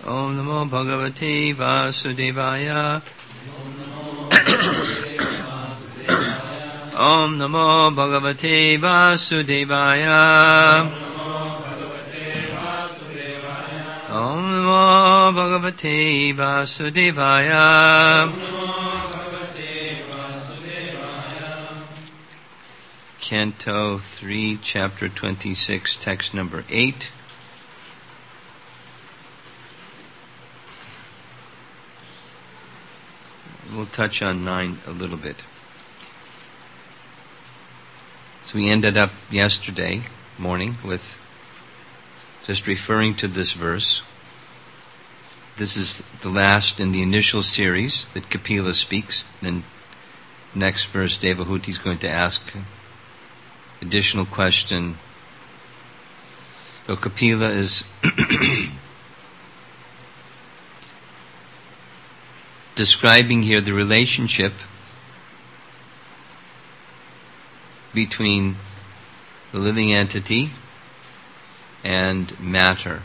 Om Namo Bhagavate Vasudevaya. Om Namo Bhagavate Vasudevaya. Om Namo Bhagavate Vasudevaya. Canto 3, Chapter 26, Text number 8. We'll touch on 9 a little bit. So we ended up yesterday morning with just referring to this verse. This is the last in the initial series that Kapila speaks. Then next verse, Devahuti is going to ask additional question. So Kapila is describing here the relationship between the living entity and matter.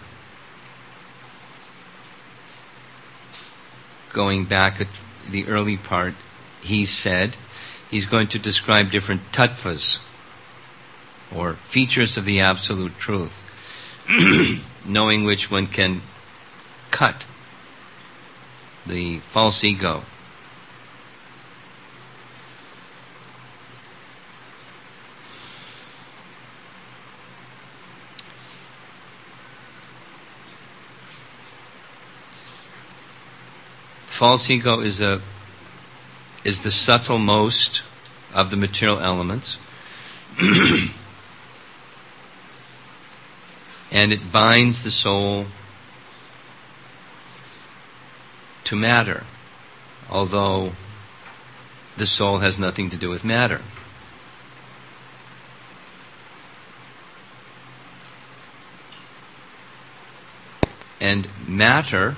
Going back at the early part, he said he's going to describe different tattvas, or features of the absolute truth, knowing which one can cut the false ego. False ego is the subtlemost of the material elements. And it binds the soul to matter, although the soul has nothing to do with matter. And matter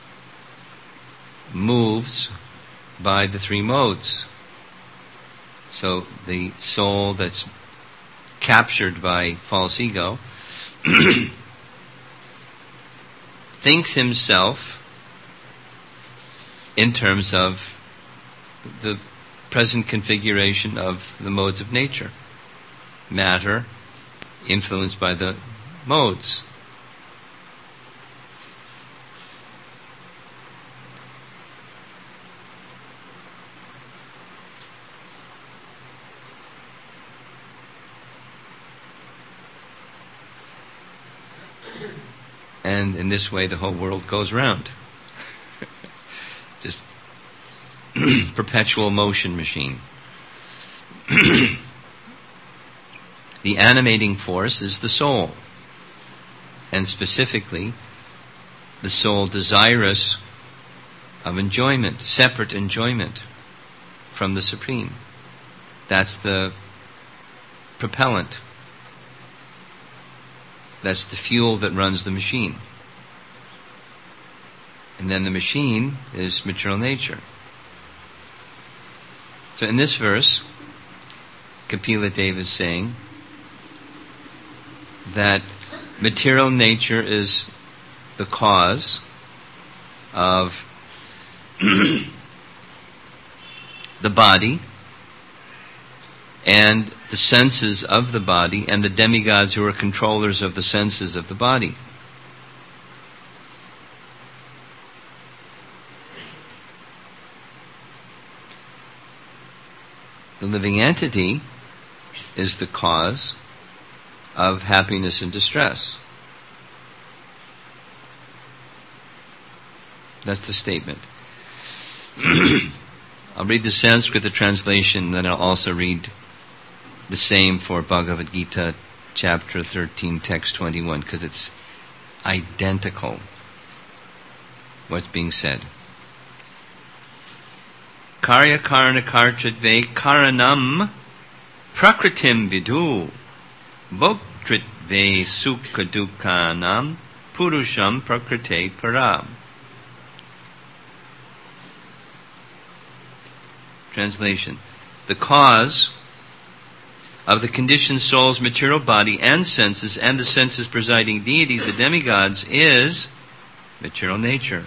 moves by the 3 modes. So the soul that's captured by false ego thinks himself in terms of the present configuration of the modes of nature. Matter influenced by the modes. And in this way the whole world goes round. Just perpetual motion machine. The animating force is the soul, and specifically the soul desirous of enjoyment, separate enjoyment from the Supreme. That's the propellant. That's the fuel that runs the machine. And then the machine is material nature. So in this verse, Kapila Deva is saying that material nature is the cause of the body and the senses of the body and the demigods who are controllers of the senses of the body. The living entity is the cause of happiness and distress. That's the statement. I'll read the Sanskrit translation, then I'll also read the same for Bhagavad Gita, chapter 13, text 21, because it's identical what's being said. Karya karana kartritve karanam prakritim vidu bhoktritve sukha dukkanam purusham prakrite param. Translation. The cause of the conditioned soul's material body and senses, and the senses presiding deities, the demigods, is material nature.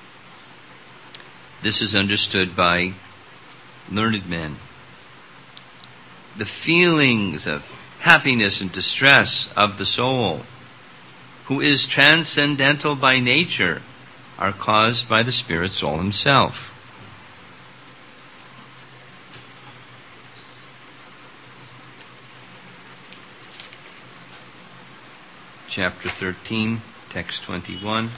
This is understood by learned men. The feelings of happiness and distress of the soul, who is transcendental by nature, are caused by the Spirit Soul himself. Chapter 13, text 21.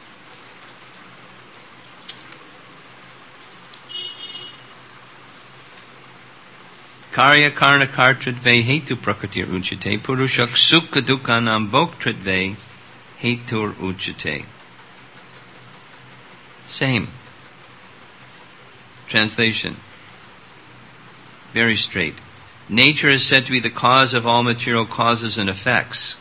Karya karna kartritve hetu prakatir uchate purushak sukha dukhanam bhoktritve hetur uchate. Same. Translation. Very straight. Nature is said to be the cause of all material causes and effects,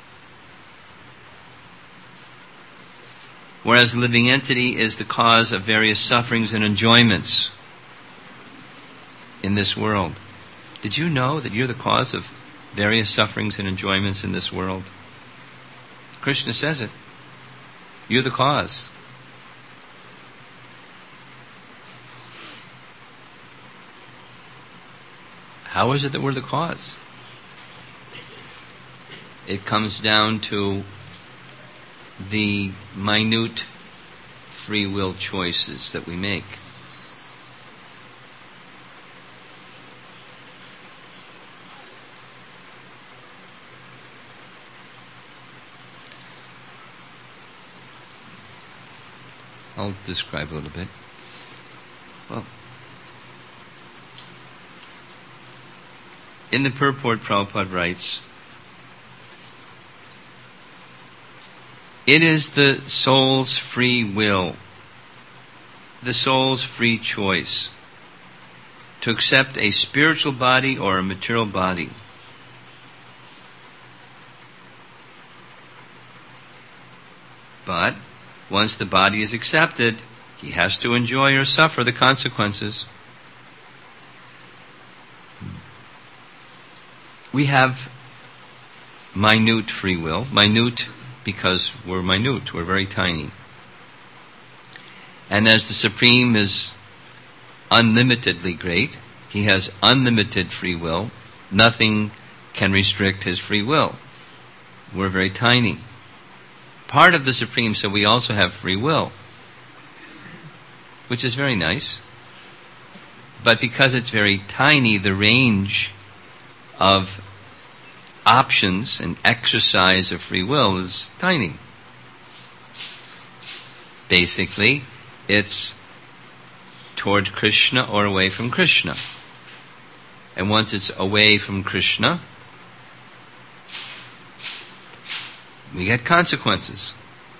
whereas the living entity is the cause of various sufferings and enjoyments in this world. Did you know that you're the cause of various sufferings and enjoyments in this world? Krishna says it. You're the cause. How is it that we're the cause? It comes down to the minute free will choices that we make. I'll describe a little bit. Well, in the purport, Prabhupada writes, it is the soul's free will, the soul's free choice, to accept a spiritual body or a material body. But once the body is accepted, he has to enjoy or suffer the consequences. We have minute free will. Minute because we're minute, we're very tiny. And as the Supreme is unlimitedly great, he has unlimited free will. Nothing can restrict his free will. We're very tiny. Part of the Supreme, so we also have free will, which is very nice. But because it's very tiny, the range of options and exercise of free will is tiny. Basically, it's toward Krishna or away from Krishna. And once it's away from Krishna, we get consequences.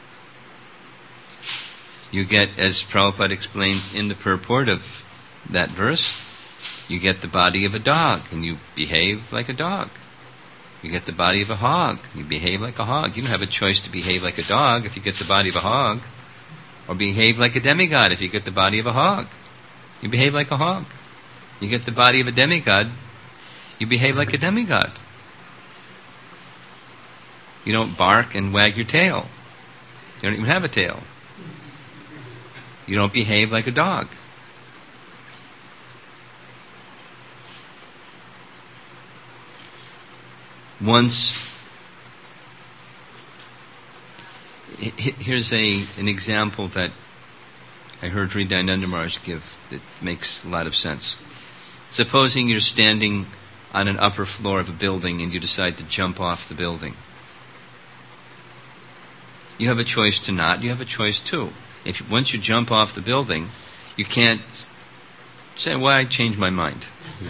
You get, as Prabhupada explains in the purport of that verse, you get the body of a dog and you behave like a dog. You get the body of a hog, you behave like a hog. You don't have a choice to behave like a dog if you get the body of a hog, or behave like a demigod if you get the body of a hog. You behave like a hog. You get the body of a demigod, you behave like a demigod. You don't bark and wag your tail. You don't even have a tail. You don't behave like a dog. Once, here's an example that I heard Hridayananda Maharaj give that makes a lot of sense. Supposing you're standing on an upper floor of a building and you decide to jump off the building. You have a choice to not, you have a choice to. Once you jump off the building, you can't say, well, I changed my mind.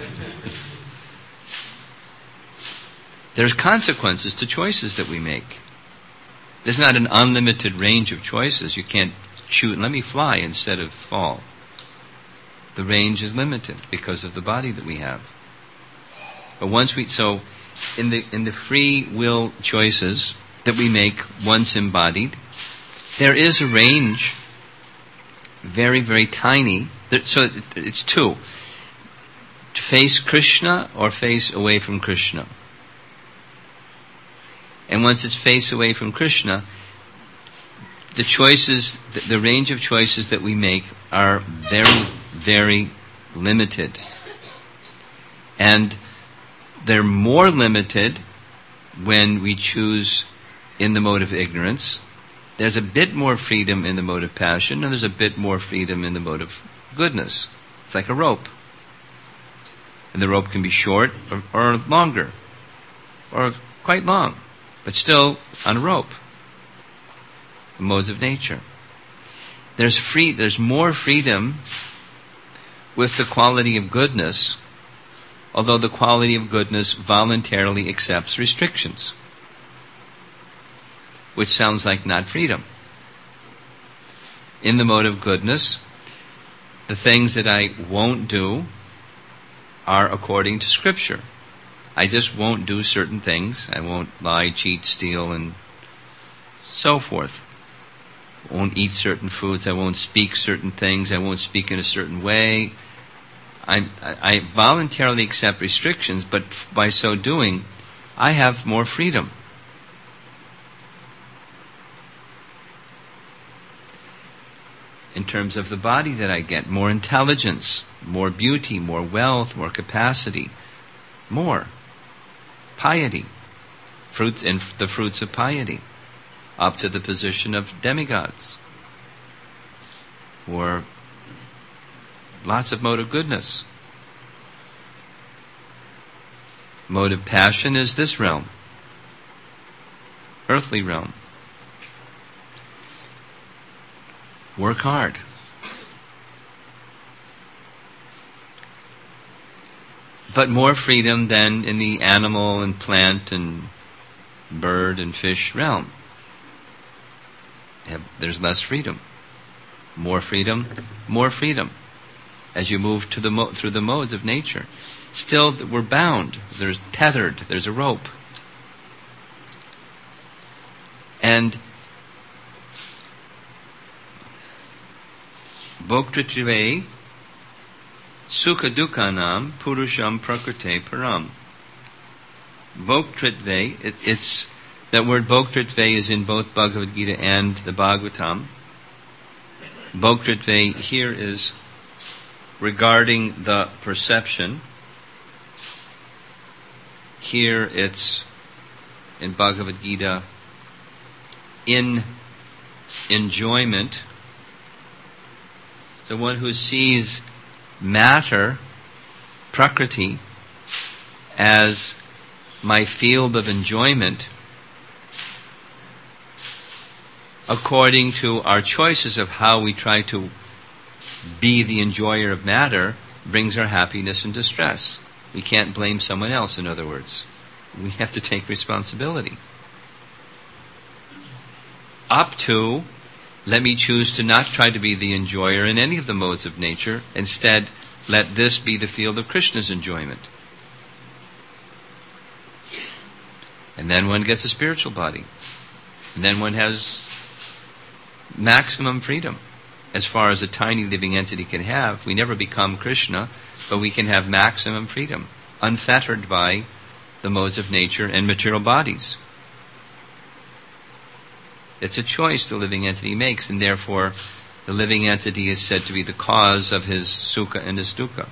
There's consequences to choices that we make. There's not an unlimited range of choices. You can't shoot and let me fly instead of fall. The range is limited because of the body that we have. But so in the free will choices that we make once embodied, there is a range, very, very tiny. So it's two. To face Krishna or face away from Krishna. And once it's face away from Krishna, the choices, the range of choices that we make are very, very limited. And they're more limited when we choose in the mode of ignorance. There's a bit more freedom in the mode of passion, and there's a bit more freedom in the mode of goodness. It's like a rope. And the rope can be short or longer, or quite long, but still on a rope. The modes of nature. There's more freedom with the quality of goodness, although the quality of goodness voluntarily accepts restrictions, which sounds like not freedom. In the mode of goodness, the things that I won't do are according to Scripture. I just won't do certain things. I won't lie, cheat, steal, and so forth. I won't eat certain foods. I won't speak certain things. I won't speak in a certain way. I voluntarily accept restrictions, but by so doing, I have more freedom. In terms of the body that I get, more intelligence, more beauty, more wealth, more capacity, more piety, fruits and the fruits of piety, up to the position of demigods, or lots of mode of goodness. Mode of passion is this realm, earthly realm. Work hard. But more freedom than in the animal and plant and bird and fish realm. There's less freedom. More freedom, more freedom. As you move to through the modes of nature. Still, we're bound. There's tethered. There's a rope. And Bhoktritve Sukha Dukhanam Purusham Prakrite Param. Bhoktritve, it's that word Bhoktritve is in both Bhagavad Gita and the Bhagavatam. Bhoktritve here is regarding the perception. Here it's in Bhagavad Gita in enjoyment. So one who sees matter, prakriti, as my field of enjoyment, according to our choices of how we try to be the enjoyer of matter, brings our happiness and distress. We can't blame someone else, in other words. We have to take responsibility. Up to, let me choose to not try to be the enjoyer in any of the modes of nature. Instead, let this be the field of Krishna's enjoyment. And then one gets a spiritual body. And then one has maximum freedom. As far as a tiny living entity can have, we never become Krishna, but we can have maximum freedom, unfettered by the modes of nature and material bodies. It's a choice the living entity makes, and therefore the living entity is said to be the cause of his sukha and his dukkha.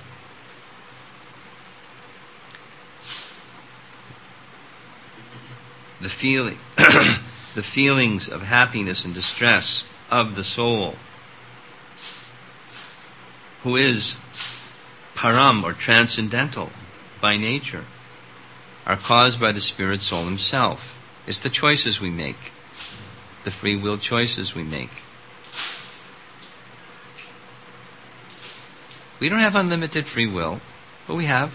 The feelings of happiness and distress of the soul, who is param or transcendental by nature, are caused by the spirit soul himself. It's the choices we make, the free will choices we make. We don't have unlimited free will, but we have.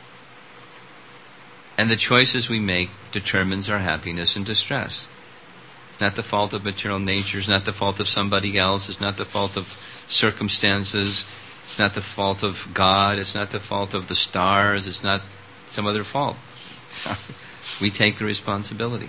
And the choices we make determines our happiness and distress. It's not the fault of material nature, it's not the fault of somebody else, it's not the fault of circumstances, it's not the fault of God, it's not the fault of the stars, it's not some other fault. We take the responsibility.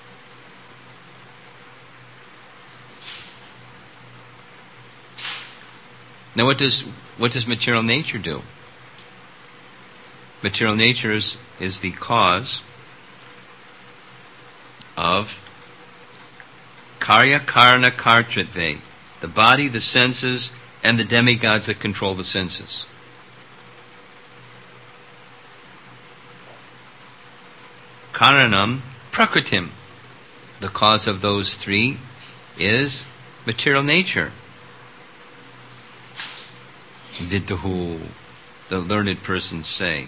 Now what does material nature do? Material nature is the cause of Karya Karna Kartritve. The body, the senses, and the demigods that control the senses. Karanam Prakritim. The cause of those three is material nature. Viduhu, the learned persons say.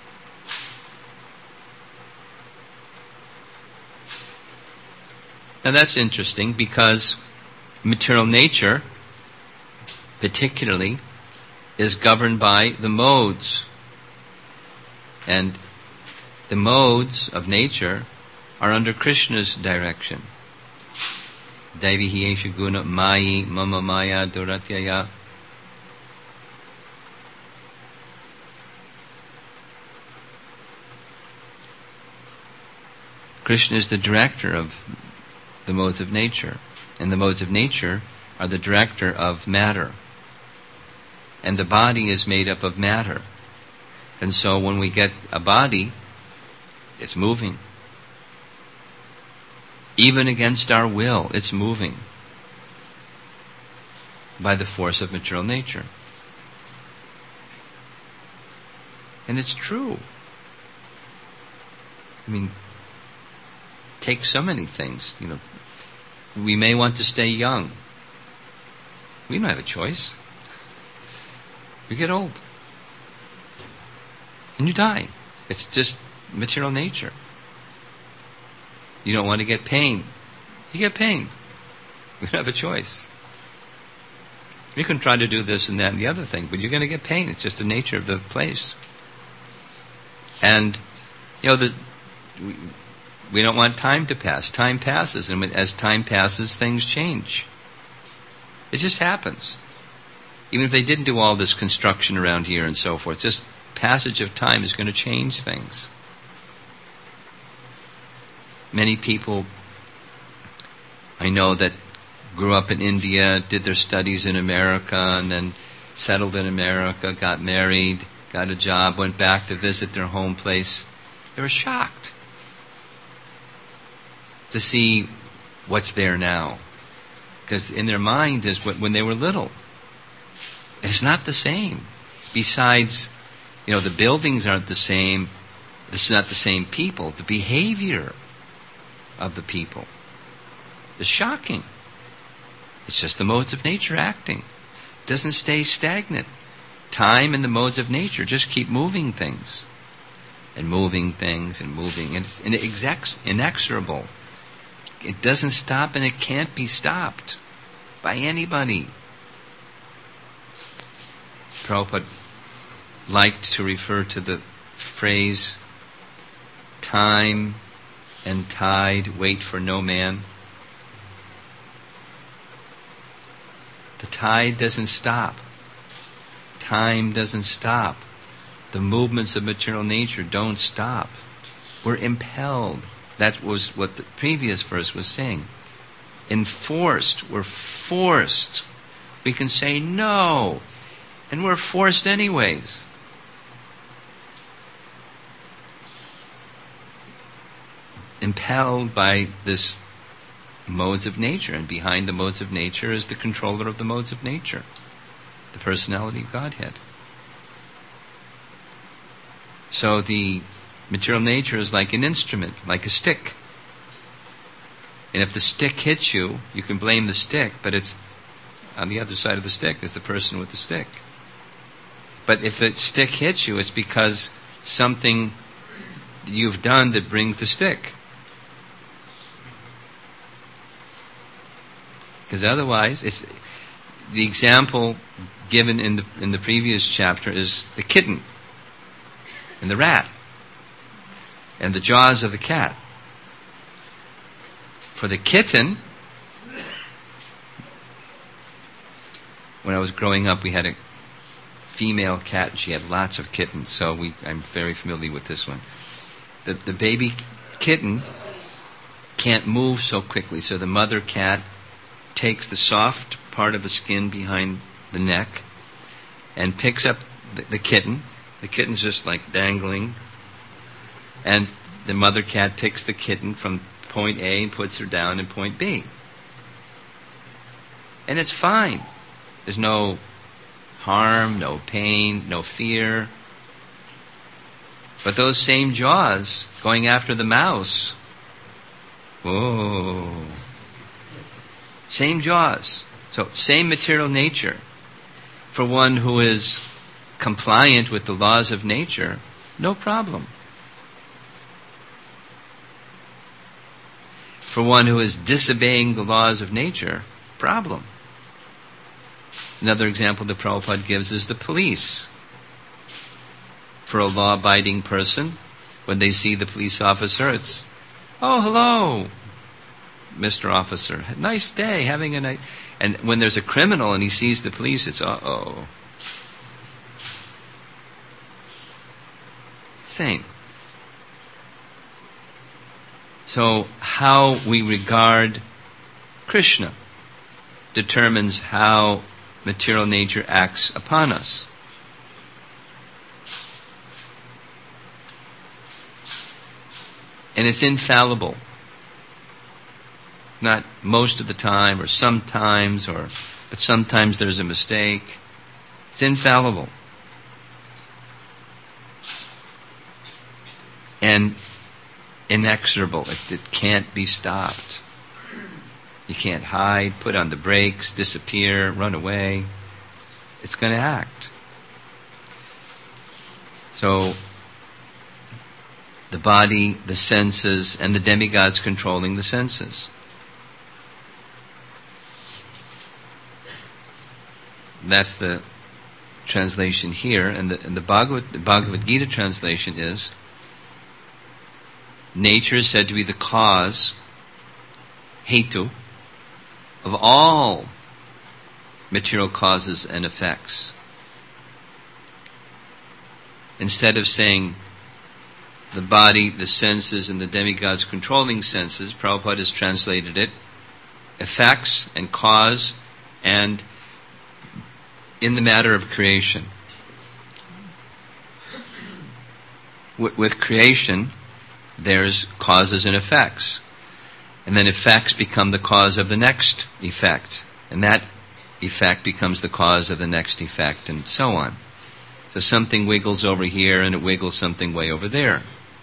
Now that's interesting because material nature, particularly, is governed by the modes. And the modes of nature are under Krishna's direction. Devi Esha Guna Mayi Mama Maya Duratyaya. Krishna is the director of the modes of nature. And the modes of nature are the director of matter. And the body is made up of matter. And so when we get a body, it's moving. Even against our will, it's moving by the force of material nature. And it's true. I mean, take so many things, We may want to stay young. We don't have a choice. We get old. And you die. It's just material nature. You don't want to get pain. You get pain. We don't have a choice. You can try to do this and that and the other thing, but you're going to get pain. It's just the nature of the place. And, we don't want time to pass. Time passes, and as time passes, things change. It just happens. Even if they didn't do all this construction around here and so forth, just passage of time is going to change things. Many people I know that grew up in India, did their studies in America, and then settled in America, got married, got a job, went back to visit their home place. They were shocked to see what's there now. Because in their mind is when they were little. It's not the same. Besides, the buildings aren't the same. It's not the same people. The behavior of the people is shocking. It's just the modes of nature acting. It doesn't stay stagnant. Time and the modes of nature just keep moving things. And moving things and moving. And it's inexorable. It doesn't stop and it can't be stopped by anybody. Prabhupada liked to refer to the phrase, time and tide wait for no man. The tide doesn't stop. Time doesn't stop. The movements of material nature don't stop. We're impelled. That was what the previous verse was saying. Enforced. We're forced. We can say no. And we're forced anyways. Impelled by this modes of nature. And behind the modes of nature is the controller of the modes of nature. The personality of Godhead. So the material nature is like an instrument, like a stick. And if the stick hits you, you can blame the stick, but it's on the other side of the stick is the person with the stick. But if the stick hits you, it's because something you've done that brings the stick. Because otherwise, it's the example given in the previous chapter is the kitten and the rat and the jaws of the cat. For the kitten, when I was growing up, we had a female cat, and she had lots of kittens, so I'm very familiar with this one. The baby kitten can't move so quickly, so the mother cat takes the soft part of the skin behind the neck and picks up the kitten. The kitten's just like dangling. And the mother cat picks the kitten from point A and puts her down in point B. And it's fine. There's no harm, no pain, no fear. But those same jaws going after the mouse, whoa. Same jaws. So same material nature. For one who is compliant with the laws of nature, no problem. For one who is disobeying the laws of nature, problem. Another example that Prabhupada gives is the police. For a law-abiding person, when they see the police officer, it's, oh, hello, Mr. Officer. Nice day, having a nice... And when there's a criminal and he sees the police, it's, uh-oh. Same. So how we regard Krishna determines how material nature acts upon us. And it's infallible. Not most of the time or sometimes, but sometimes there's a mistake. It's infallible. And inexorable. It can't be stopped. You can't hide, put on the brakes, disappear, run away. It's going to act. So, the body, the senses, and the demigods controlling the senses. That's the translation here, and the Bhagavad Gita translation is, nature is said to be the cause, hetu, of all material causes and effects. Instead of saying the body, the senses, and the demigods controlling senses, Prabhupada has translated it, effects and cause, and in the matter of creation. With creation, there's causes and effects. And then effects become the cause of the next effect. And that effect becomes the cause of the next effect, and so on. So something wiggles over here and it wiggles something way over there.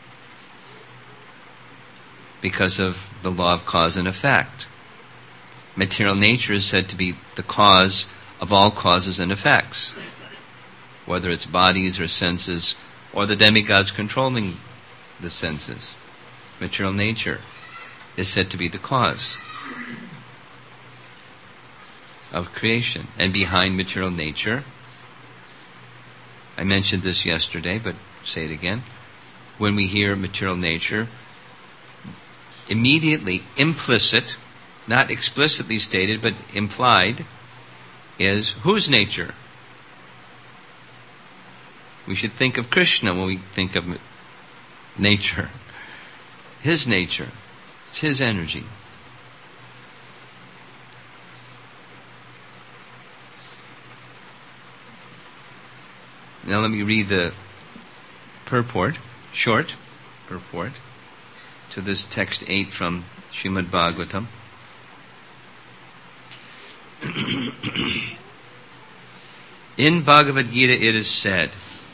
Because of the law of cause and effect. Material nature is said to be the cause of all causes and effects. Whether it's bodies or senses, or the demigods controlling the senses. Material nature is said to be the cause of creation. And behind material nature, I mentioned this yesterday, but say it again. When we hear material nature, immediately implicit, not explicitly stated, but implied, is whose nature? We should think of Krishna when we think of nature. His nature. It's his energy. Now let me read the purport, short purport, to this text 8 from Srimad Bhagavatam. In Bhagavad Gita it is said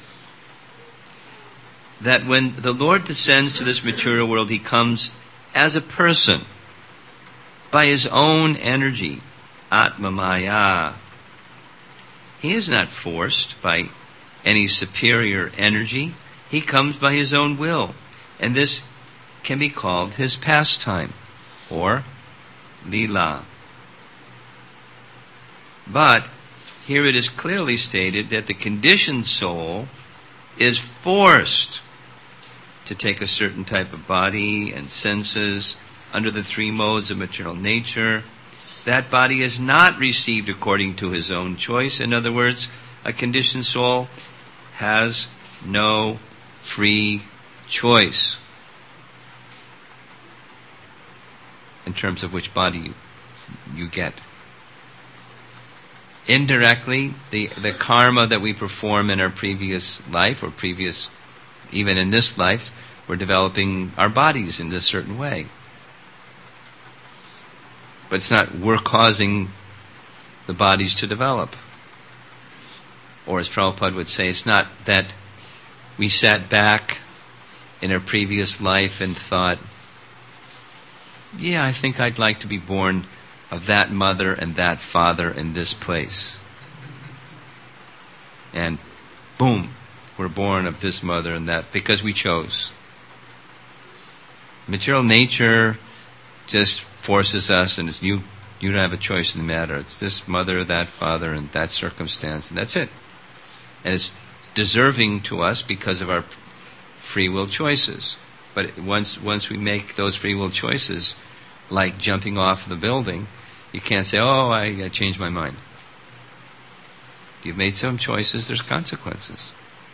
that when the Lord descends to this material world, he comes as a person, by his own energy, Atma Maya. He is not forced by any superior energy. He comes by his own will. And this can be called his pastime, or Leela. But here it is clearly stated that the conditioned soul is forced to take a certain type of body and senses under the three modes of material nature. That body is not received according to his own choice. In other words, a conditioned soul has no free choice in terms of which body you get. Indirectly, the karma that we perform in our previous life, or previous, even in this life, we're developing our bodies in a certain way. But it's not we're causing the bodies to develop. Or as Prabhupada would say, it's not that we sat back in our previous life and thought, yeah, I think I'd like to be born of that mother and that father in this place. And boom, we're born of this mother and that, because we chose. Material nature just forces us, and it's you don't have a choice in the matter. It's this mother, that father, and that circumstance, and that's it. And it's deserving to us because of our free will choices. But once we make those free will choices, like jumping off the building, you can't say, oh, I changed my mind. You've made some choices, there's consequences.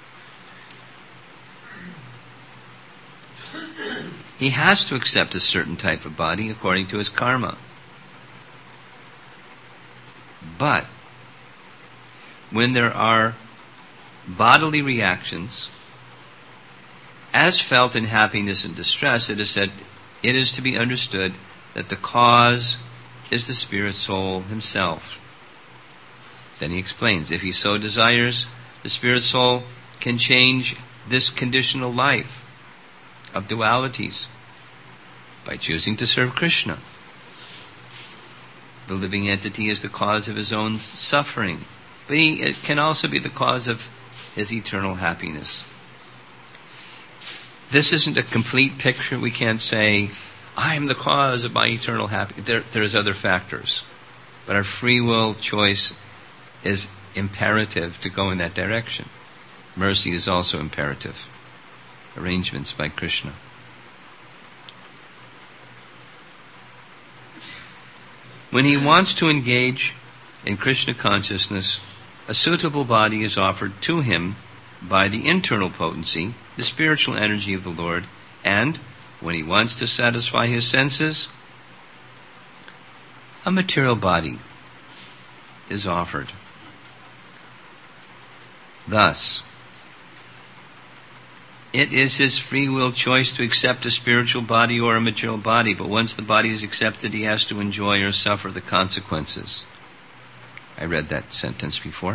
He has to accept a certain type of body according to his karma. But when there are bodily reactions, as felt in happiness and distress, it is said, it is to be understood that the cause is the spirit soul himself. Then he explains, if he so desires, the spirit soul can change this conditional life of dualities by choosing to serve Krishna. The living entity is the cause of his own suffering, but it can also be the cause of his eternal happiness. This isn't a complete picture. We can't say, I am the cause of my eternal happiness. There's other factors. But our free will choice is imperative to go in that direction. Mercy is also imperative. Arrangements by Krishna. When he wants to engage in Krishna consciousness, a suitable body is offered to him by the internal potency, the spiritual energy of the Lord, and when he wants to satisfy his senses, a material body is offered. Thus, it is his free will choice to accept a spiritual body or a material body, but once the body is accepted, he has to enjoy or suffer the consequences. I read that sentence before.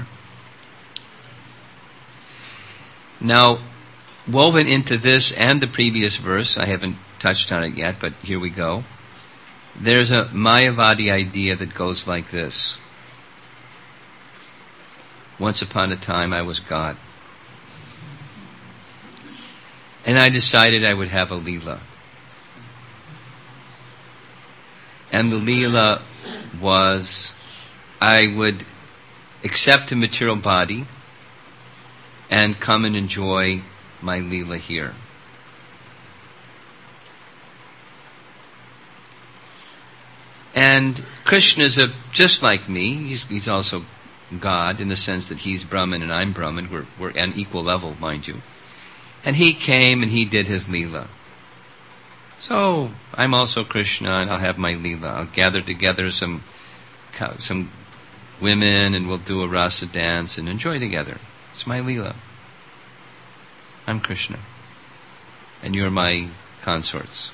Now, woven into this and the previous verse, I haven't touched on it yet, but here we go. There's a Mayavadi idea that goes like this. Once upon a time, I was God. And I decided I would have a Leela. And the Leela was, I would accept a material body and come and enjoy my Leela here. And Krishna is just like me. He's also God in the sense that he's Brahman and I'm Brahman. We're at an equal level, mind you. And he came and he did his Leela. So I'm also Krishna and I'll have my Leela. I'll gather together some women and we'll do a rasa dance and enjoy together. It's my Leela. I'm Krishna. And you're my consorts.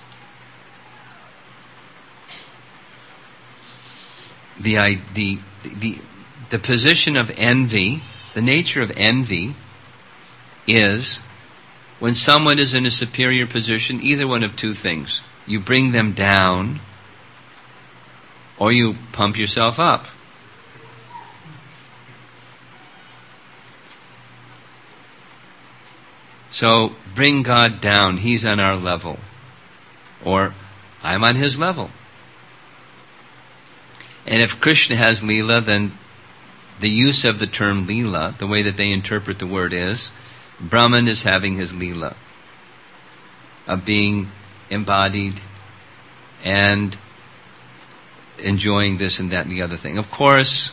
The position of envy, the nature of envy is when someone is in a superior position, either one of two things. You bring them down or you pump yourself up. So bring God down. He's on our level. Or I'm on his level. And if Krishna has Leela, then the use of the term Leela, the way that they interpret the word is, Brahman is having his Leela of being embodied and enjoying this and that and the other thing. Of course,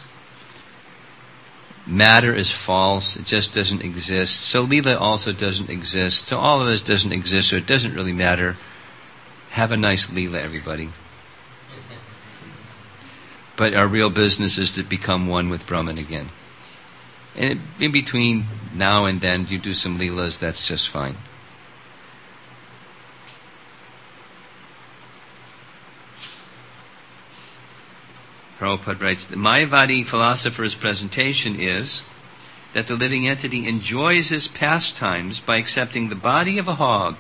matter is false. It just doesn't exist. So Leela also doesn't exist. So all of this doesn't exist, so it doesn't really matter. Have a nice Leela, everybody. But our real business is to become one with Brahman again. And in between now and then, you do some Leelas, that's just fine. Prabhupada writes, the Mayavadi philosopher's presentation is that the living entity enjoys his pastimes by accepting the body of a hog.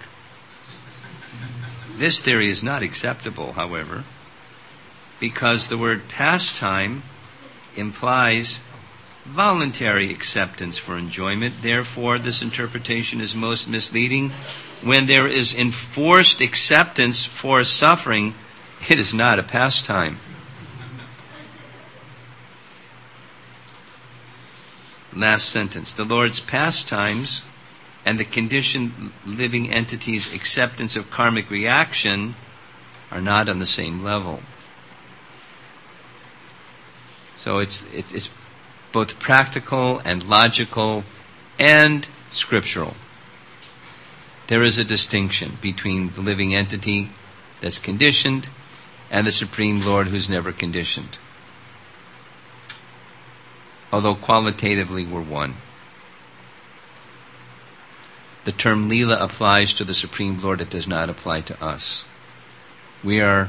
This theory is not acceptable, however, because the word pastime implies voluntary acceptance for enjoyment. Therefore, this interpretation is most misleading. When there is enforced acceptance for suffering, it is not a pastime. Last sentence. The Lord's pastimes and the conditioned living entity's acceptance of karmic reaction are not on the same level. So it's both practical and logical and scriptural. There is a distinction between the living entity that's conditioned and the Supreme Lord who's never conditioned. Although qualitatively we're one. The term Leela applies to the Supreme Lord, it does not apply to us. We are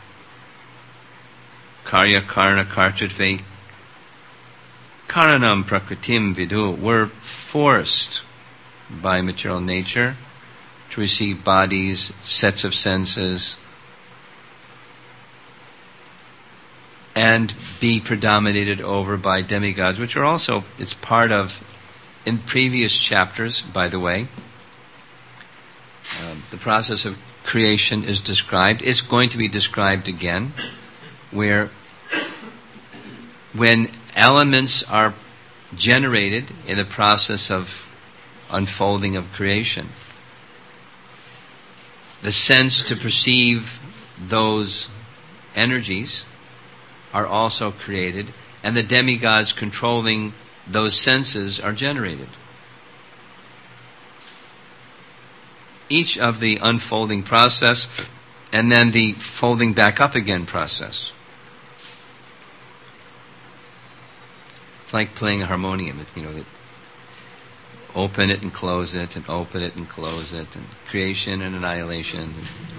Karya Karna Kartritve Karanam Prakritim Vidu. We're forced by material nature to receive bodies, sets of senses, and be predominated over by demigods, which are also, it's part of, in previous chapters, by the way, the process of creation is described. It's going to be described again, where when elements are generated in the process of unfolding of creation, the sense to perceive those energies are also created, and the demigods controlling those senses are generated. Each of the unfolding process and then the folding back up again process. It's like playing a harmonium, open it and close it, and open it and close it, and creation and annihilation.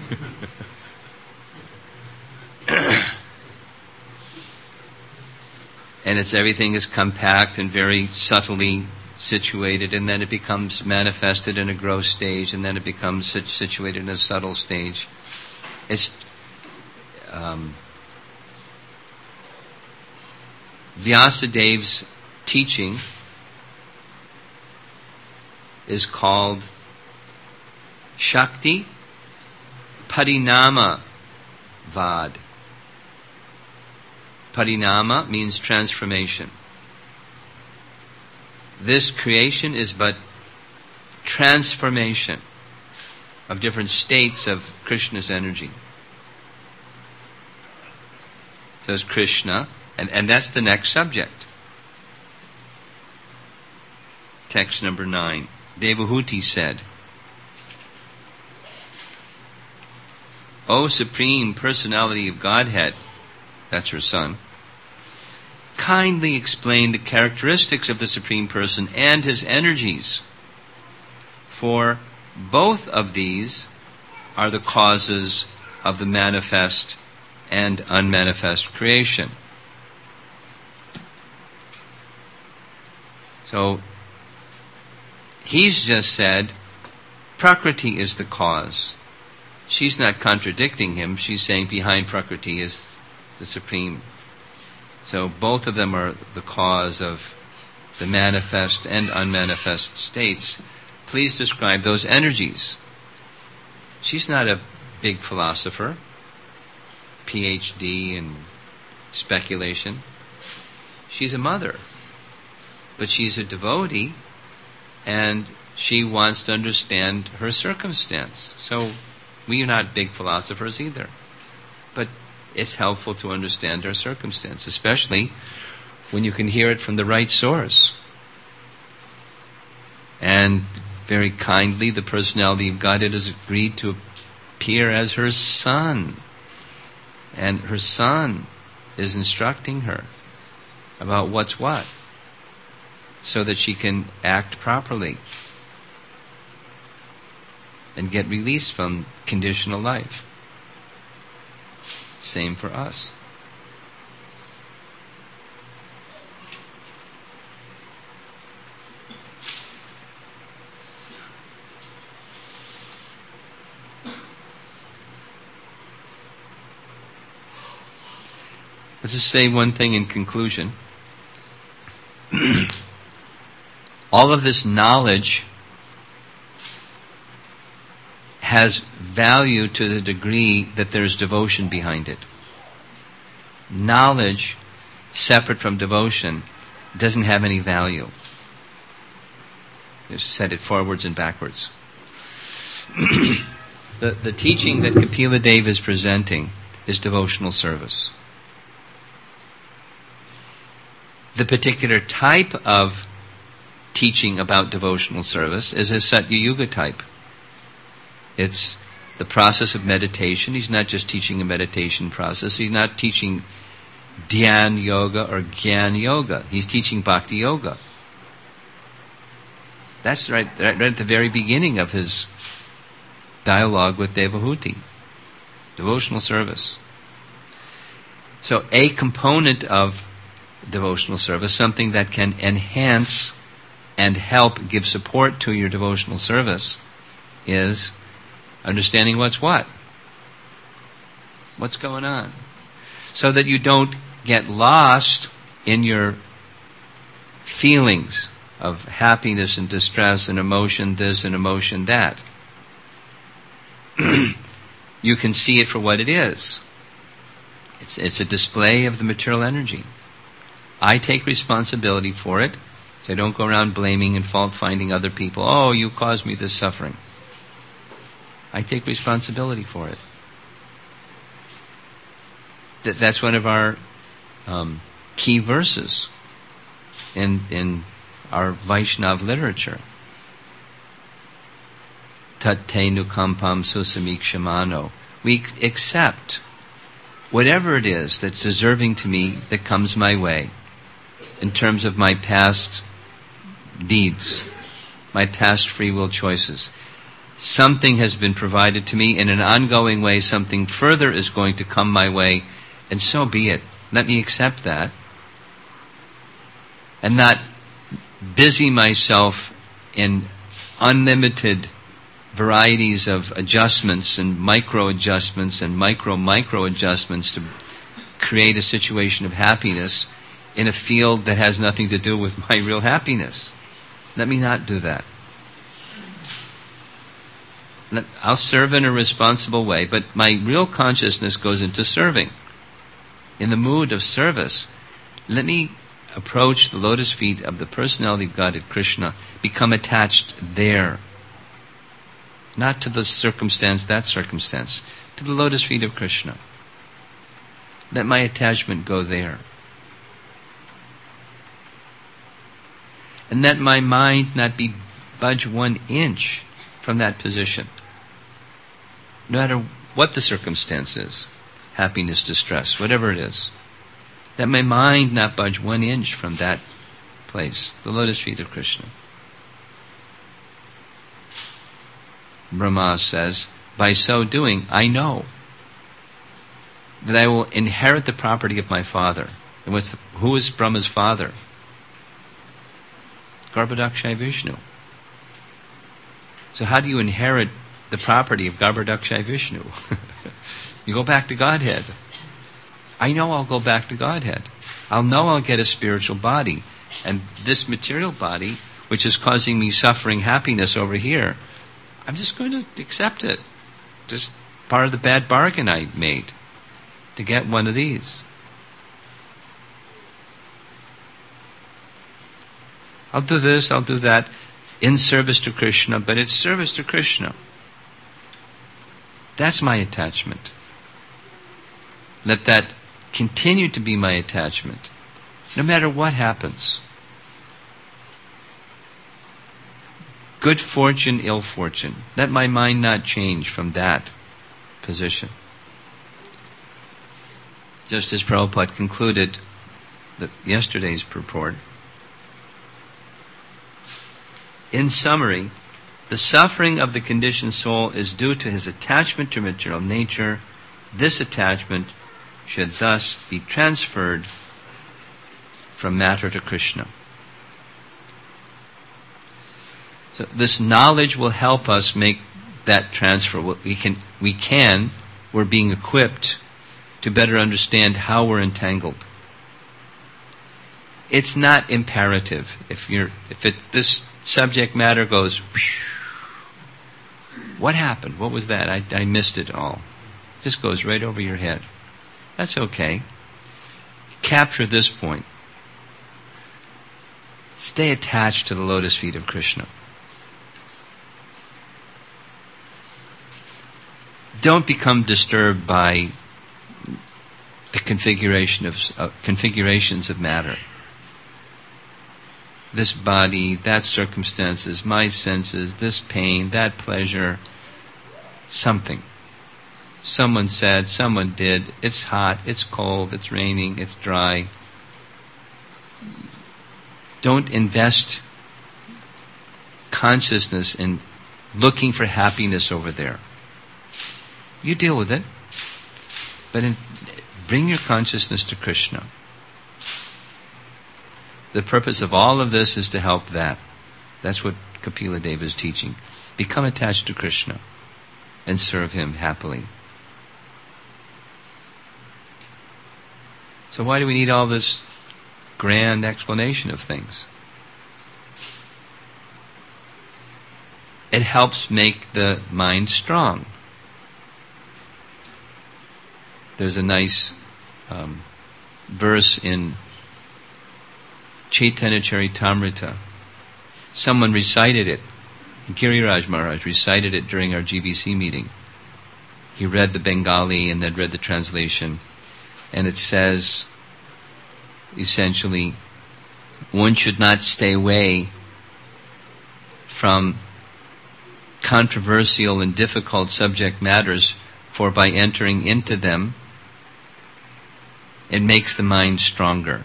And everything is compact and very subtly situated, and then it becomes manifested in a gross stage, and then it becomes situated in a subtle stage. It's Vyasadev's teaching is called Shakti Parinama Vad. Parinama means transformation. This creation is but transformation of different states of Krishna's energy. Says Krishna, and that's the next subject. Text number 9. Devahuti said, O Supreme Personality of Godhead, that's her son, kindly explain the characteristics of the Supreme Person and His energies. For both of these are the causes of the manifest and unmanifest creation. So, he's just said, Prakriti is the cause. She's not contradicting him, she's saying behind Prakriti is the Supreme. So both of them are the cause of the manifest and unmanifest states. Please describe those energies. She's not a big philosopher, PhD in speculation. She's a mother, but she's a devotee, and she wants to understand her circumstance. So we are not big philosophers either, but it's helpful to understand our circumstance, especially when you can hear it from the right source. And very kindly, the personality of Godhead has agreed to appear as her son. And her son is instructing her about what's what, so that she can act properly and get released from conditional life. Same for us. Let's just say one thing in conclusion. All of this knowledge has value to the degree that there's devotion behind it. Knowledge, separate from devotion, doesn't have any value. Just said it forwards and backwards. The teaching that Kapila Deva is presenting is devotional service. The particular type of teaching about devotional service is a Satya Yuga type. It's the process of meditation. He's not just teaching a meditation process. He's not teaching Dhyan Yoga or Gyan Yoga. He's teaching Bhakti Yoga. That's right at the very beginning of his dialogue with Devahuti. Devotional service. So a component of devotional service, something that can enhance and help give support to your devotional service, is understanding what's what. What's going on. So that you don't get lost in your feelings of happiness and distress and emotion this and emotion that. You can see it for what it is. It's a display of the material energy. I take responsibility for it, so I don't go around blaming and fault-finding other people. Oh, you caused me this suffering. I take responsibility for it. That's one of our key verses in our Vaishnav literature. Tat te nukampam susamikshemano. We accept whatever it is that's deserving to me that comes my way in terms of my past deeds, my past free will choices. Something has been provided to me in an ongoing way, something further is going to come my way, and so be it. Let me accept that and not busy myself in unlimited varieties of adjustments and micro adjustments and micro adjustments to create a situation of happiness in a field that has nothing to do with my real happiness. Let me not do that. I'll serve in a responsible way, but my real consciousness goes into serving. In the mood of service, let me approach the lotus feet of the personality of Godhead Krishna, become attached there. Not to the circumstance, to the lotus feet of Krishna. Let my attachment go there. And let my mind not be budge 1 inch from that position. No matter what the circumstance is, happiness, distress, whatever it is. Let my mind not budge 1 inch from that place, the lotus feet of Krishna. Brahma says, by so doing, I know that I will inherit the property of my father. And who is Brahma's father? Garbhodakshaya Vishnu. So how do you inherit the property of Garbhodakshaya Vishnu? You go back to Godhead. I know I'll go back to Godhead. I'll know I'll get a spiritual body. And this material body, which is causing me suffering, happiness over here, I'm just going to accept it. Just part of the bad bargain I made to get one of these. I'll do this, I'll do that, in service to Krishna, but it's service to Krishna. That's my attachment. Let that continue to be my attachment, no matter what happens. Good fortune, ill fortune. Let my mind not change from that position. Just as Prabhupada concluded yesterday's purport, in summary, the suffering of the conditioned soul is due to his attachment to material nature. This attachment should thus be transferred from matter to Krishna. So this knowledge will help us make that transfer. We're being equipped to better understand how we're entangled. It's not imperative. This subject matter goes, what happened? What was that? I missed it all. It just goes right over your head. That's okay. Capture this point. Stay attached to the lotus feet of Krishna. Don't become disturbed by the configurations of matter. This body, that circumstances, my senses, this pain, that pleasure, something. Someone said, someone did, it's hot, it's cold, it's raining, it's dry. Don't invest consciousness in looking for happiness over there. You deal with it, but bring your consciousness to Krishna. The purpose of all of this is to help that. That's what Kapila Deva is teaching. Become attached to Krishna and serve Him happily. So why do we need all this grand explanation of things? It helps make the mind strong. There's a nice verse in Chaitanya Charitamrita. Someone recited it. Giriraj Maharaj recited it during our GBC meeting. He read the Bengali and then read the translation. And it says, essentially, one should not stay away from controversial and difficult subject matters, for by entering into them, it makes the mind stronger.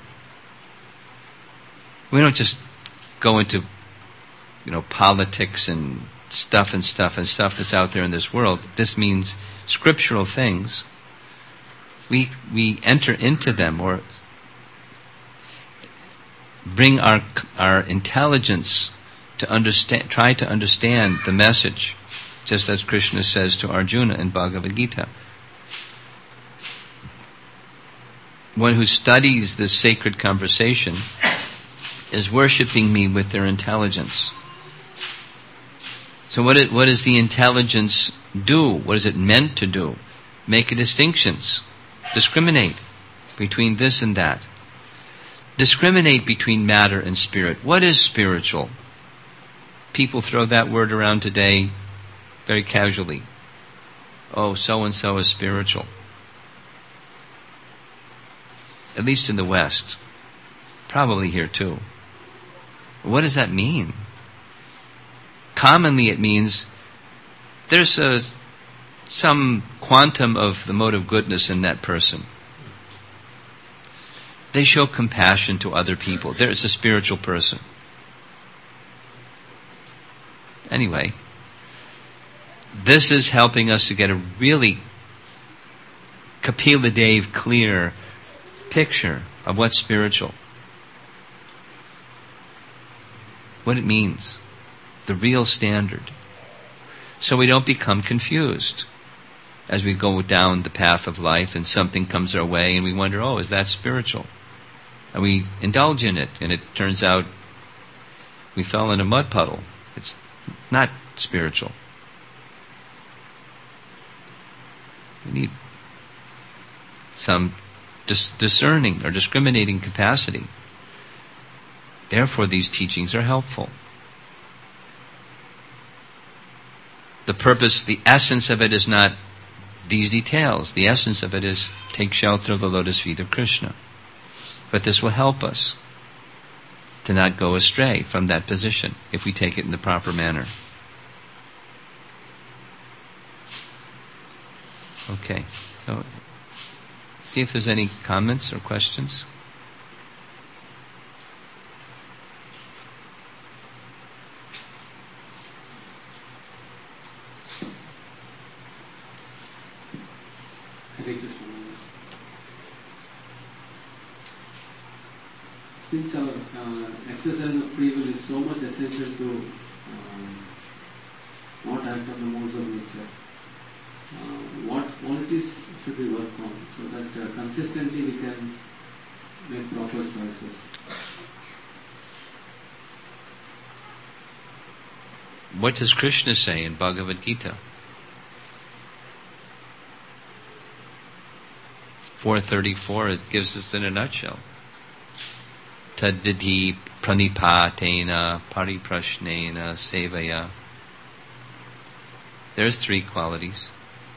We don't just go into, politics and stuff that's out there in this world. This means scriptural things. We enter into them, or bring our intelligence to understand, try to understand the message, just as Krishna says to Arjuna in Bhagavad Gita. One who studies this sacred conversation is worshipping me with their intelligence. So what does the intelligence do? What is it meant to do? Make distinctions. Discriminate between this and that. Discriminate between matter and spirit. What is spiritual? People throw that word around today very casually. Oh, so-and-so is spiritual. At least in the West. Probably here too. What does that mean? Commonly it means there's some quantum of the mode of goodness in that person. They show compassion to other people. There's a spiritual person. Anyway, this is helping us to get a really Kapila Deva clear picture of what's spiritual. What it means. The real standard. So we don't become confused as we go down the path of life and something comes our way and we wonder, is that spiritual? And we indulge in it, and it turns out we fell in a mud puddle. It's not spiritual. We need some discerning or discriminating capacity. Therefore, these teachings are helpful. The purpose, the essence of it is not these details. The essence of it is take shelter of the lotus feet of Krishna. But this will help us to not go astray from that position if we take it in the proper manner. Okay, so see if there's any comments or questions. Since our exercise of free will is so much essential to not act on the modes of nature, what qualities should we work on so that consistently we can make proper choices? What does Krishna say in Bhagavad Gita? 4:34, it gives us in a nutshell. Tadvidhi pranipatena pariprashnena sevaya. There's three qualities.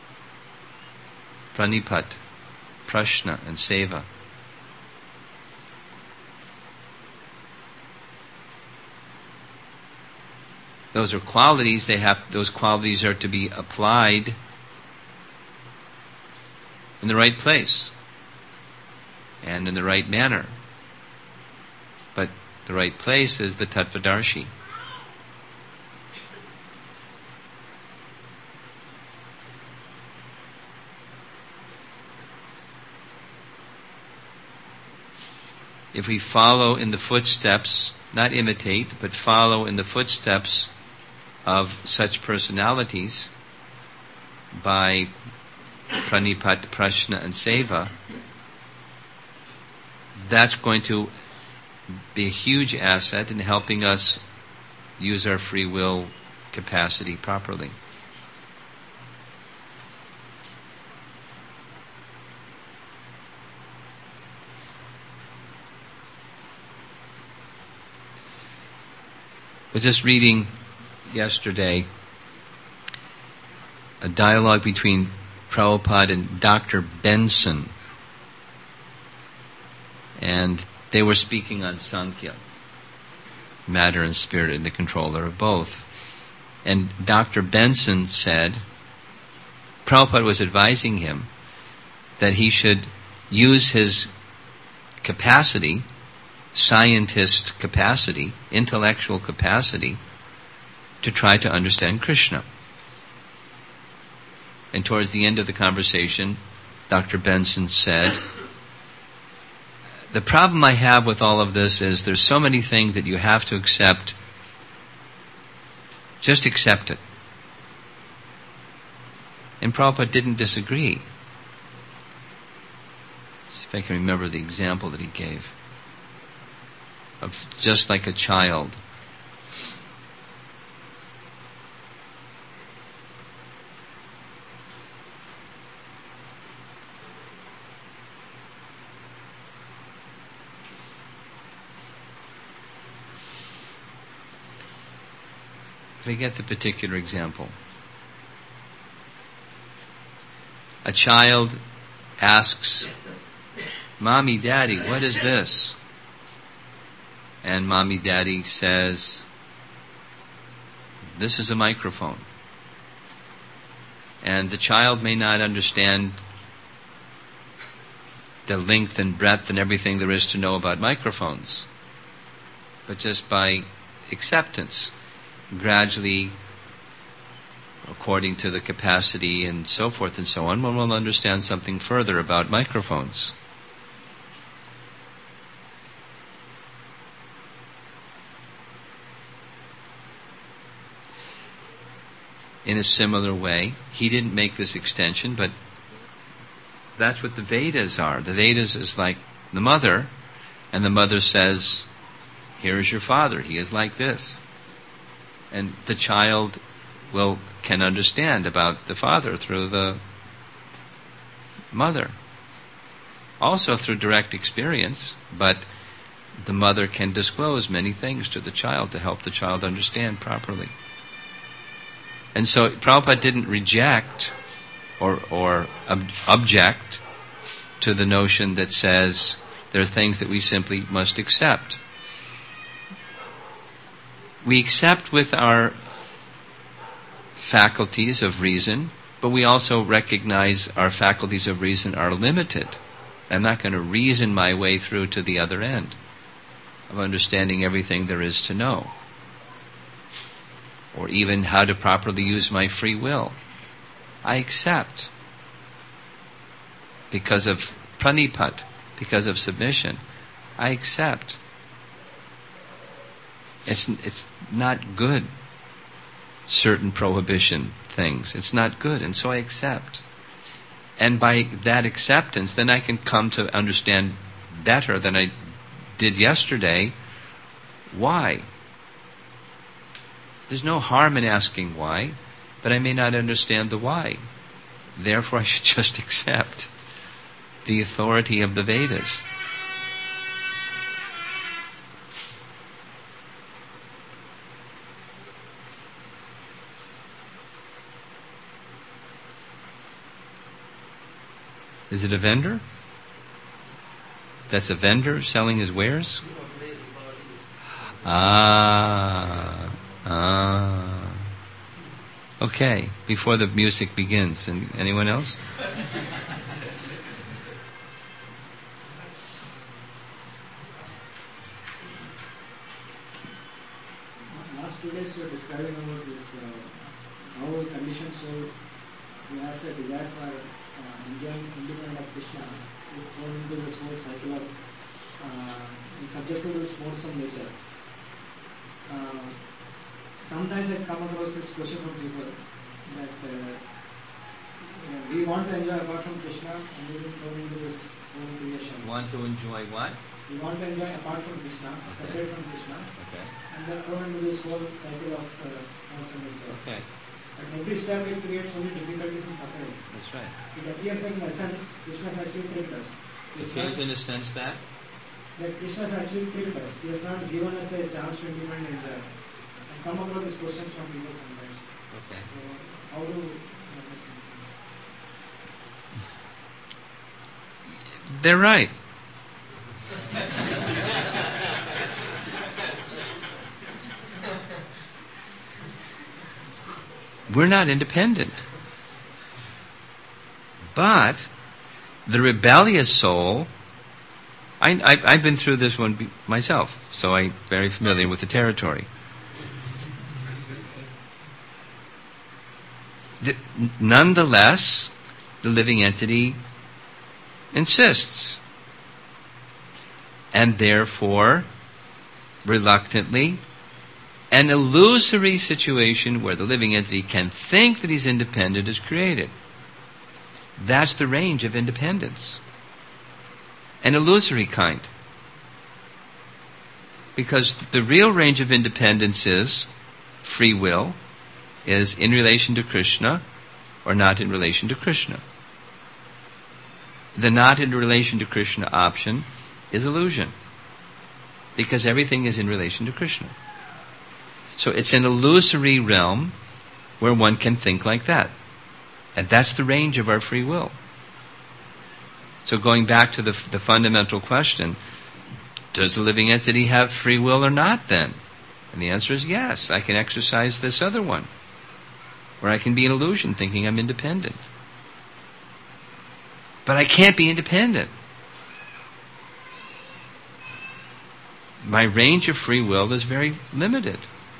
Pranipat, prashna, and seva. Those are qualities. Those qualities are to be applied in the right place and in the right manner. But the right place is the Tattvadarshi. If we follow in the footsteps, not imitate, but follow in the footsteps of such personalities by pranipat, prashna, and seva, that's going to be a huge asset in helping us use our free will capacity properly. I was just reading yesterday a dialogue between Prabhupada and Dr. Benson. And they were speaking on Sankhya, matter and spirit, and the controller of both. And Dr. Benson said, Prabhupada was advising him that he should use his capacity, scientist capacity, intellectual capacity, to try to understand Krishna. And towards the end of the conversation, Dr. Benson said, the problem I have with all of this is there's so many things that you have to accept. Just accept it. And Prabhupada didn't disagree. Let's see if I can remember the example that he gave. Of just like a child. Forget the particular example. A child asks, Mommy, Daddy, what is this? And Mommy, Daddy says, this is a microphone. And the child may not understand the length and breadth and everything there is to know about microphones. But just by acceptance, gradually, according to the capacity and so forth and so on, one will understand something further about microphones. In a similar way, he didn't make this extension, but that's what the Vedas are. The Vedas is like the mother, and the mother says, here is your father, he is like this. And the child can understand about the father through the mother. Also through direct experience, but the mother can disclose many things to the child to help the child understand properly. And so Prabhupada didn't reject or object to the notion that says there are things that we simply must accept. We accept with our faculties of reason, but we also recognize our faculties of reason are limited. I'm not going to reason my way through to the other end of understanding everything there is to know, or even how to properly use my free will. I accept because of pranipat, because of submission. I accept. It's not good certain prohibition things. It's not good, and so I accept. And by that acceptance, then I can come to understand better than I did yesterday why. There's no harm in asking why, but I may not understand the why. Therefore, I should just accept the authority of the Vedas. Is it a vendor? That's a vendor selling his wares? Okay, before the music begins. And anyone else? Last 2 days we were describing about this how conditioned soul who has a desire for enjoying independent of Krishna is thrown into this whole cycle of is subject to this modes nature. Sometimes I come across this question from people that we want to enjoy apart from Krishna and we will thrown into this whole creation. Want to enjoy what? We want to enjoy apart from Krishna, separate from Krishna, and then thrown into this whole cycle of modes nature. Okay. At every step it creates only difficulties and suffering. That's right. It appears in essence Krishna has actually tricked us. It appears in a sense that Krishna has actually tricked us. He has not given us a chance to implement and enjoy. I come across these questions from people sometimes. Okay. So, how do you understand? they're right. We're not independent. But the rebellious soul, I've been through this one myself, so I'm very familiar with the territory. Nonetheless, the living entity insists. And therefore, reluctantly, an illusory situation where the living entity can think that he's independent is created. That's the range of independence. An illusory kind. Because the real range of independence is free will, is in relation to Krishna or not in relation to Krishna. The not in relation to Krishna option is illusion. Because everything is in relation to Krishna. So it's an illusory realm where one can think like that. And that's the range of our free will. So going back to the fundamental question, does the living entity have free will or not then? And the answer is yes. I can exercise this other one. Or I can be an illusion thinking I'm independent. But I can't be independent. My range of free will is very limited.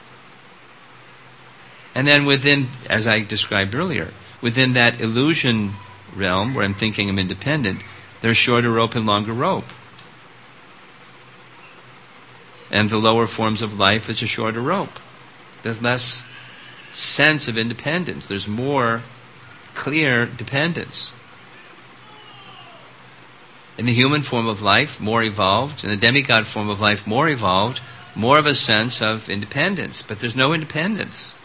And then within, as I described earlier, within that illusion realm where I'm thinking I'm independent, there's shorter rope and longer rope. And the lower forms of life is a shorter rope. There's less sense of independence. There's more clear dependence. In the human form of life, more evolved. In the demigod form of life, more evolved. More of a sense of independence. But there's no independence.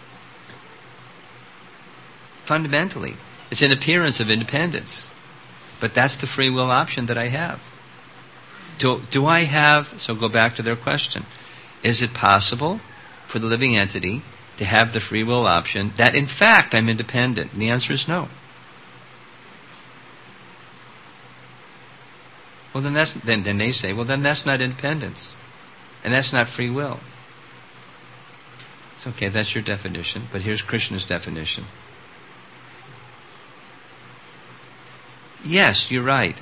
Fundamentally, it's an appearance of independence. But that's the free will option that I have. Do I have, so go back to their question, is it possible for the living entity to have the free will option that in fact I'm independent? And the answer is no. Well, then they say, well, then that's not independence. And that's not free will. It's okay, that's your definition, but here's Krishna's definition. Yes, you're right.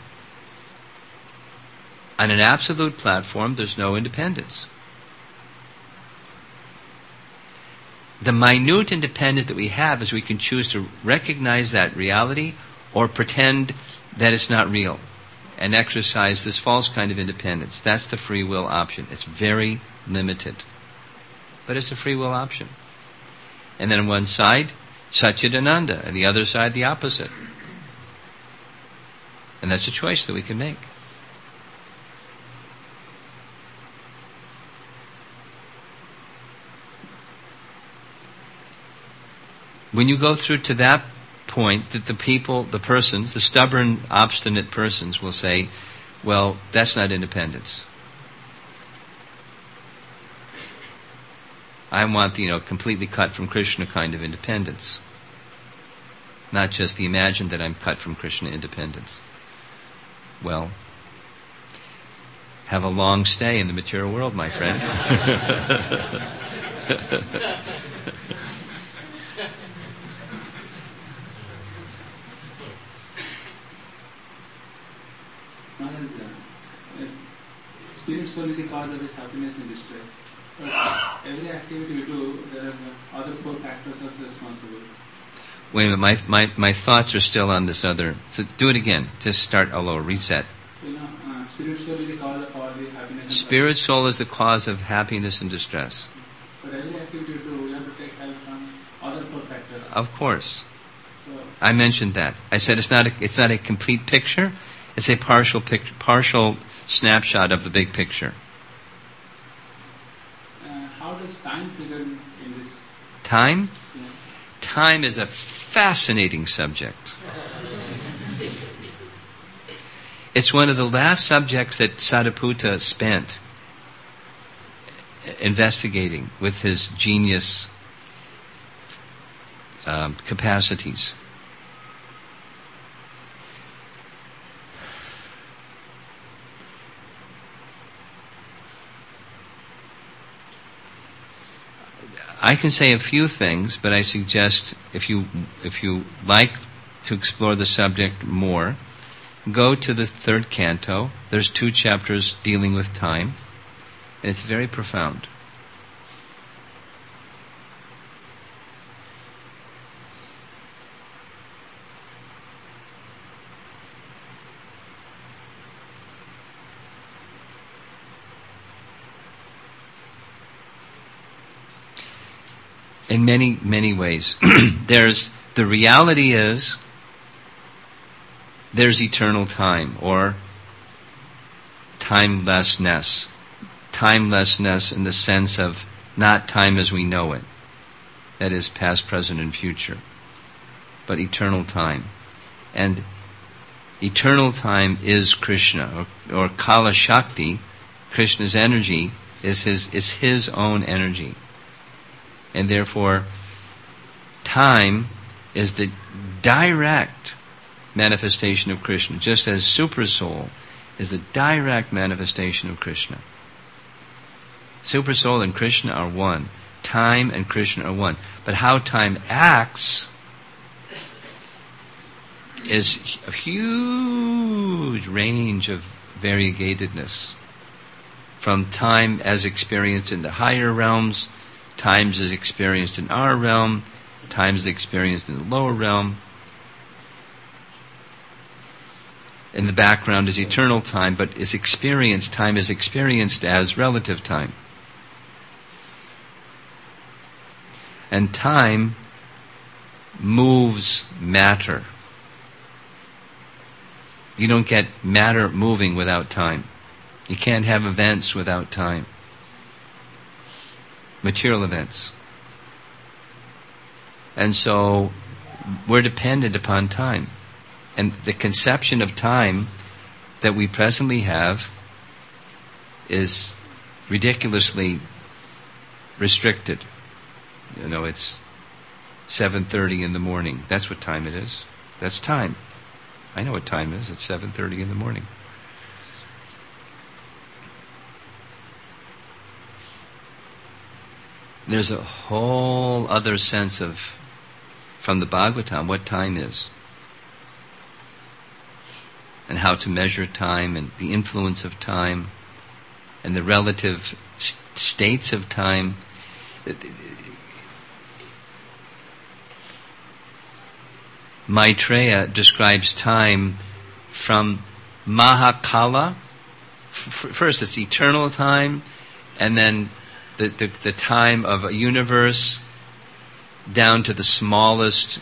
On an absolute platform, there's no independence. The minute independence that we have is we can choose to recognize that reality or pretend that it's not real and exercise this false kind of independence. That's the free will option. It's very limited. But it's a free will option. And then on one side, Satchidananda, and the other side, the opposite. And that's a choice that we can make. When you go through to that point, that the persons, the stubborn, obstinate persons will say, well, that's not independence. I want the, completely cut from Krishna kind of independence. Not just the imagined that I'm cut from Krishna independence. Well, have a long stay in the material world, my friend. Spirit is only the cause of his happiness and distress. But every activity we do, there are other four factors as responsible. Wait a minute, my thoughts are still on this other. So do it again. Just start all over. Reset. Spirit soul is the cause of all the happiness. Spirit soul is the cause of happiness and distress. But every activity we do, we have to take help from other four factors. Of course. So I mentioned that. I said it's not a complete picture. It's a partial snapshot of the big picture. How does time figure in this? Time? Yeah. Time is a fascinating subject. It's one of the last subjects that Sariputta spent investigating with his genius capacities. I can say a few things, but I suggest if you like to explore the subject more, go to the 3rd canto. There's 2 chapters dealing with time, and it's very profound. In many, many ways. There's eternal time, or timelessness. Timelessness in the sense of not time as we know it. That is past, present, and future. But eternal time. And eternal time is Krishna, or Kala Shakti. Krishna's energy is his own energy. And therefore, time is the direct manifestation of Krishna, just as Supersoul is the direct manifestation of Krishna. Supersoul and Krishna are one. Time and Krishna are one. But how time acts is a huge range of variegatedness. From time as experienced in the higher realms, times as experienced in our realm, times experienced in the lower realm. In the background is eternal time, but time is experienced as relative time. And time moves matter. You don't get matter moving without time. You can't have events without time. Material events. And so we're dependent upon time. And the conception of time that we presently have is ridiculously restricted. It's 7:30 in the morning. That's what time it is. That's time. I know what time is. It's 7:30 in the morning. There's a whole other sense from the Bhagavatam, what time is. And how to measure time, and the influence of time, and the relative states of time. Maitreya describes time from Mahakala. First, it's eternal time, and then the time of a universe down to the smallest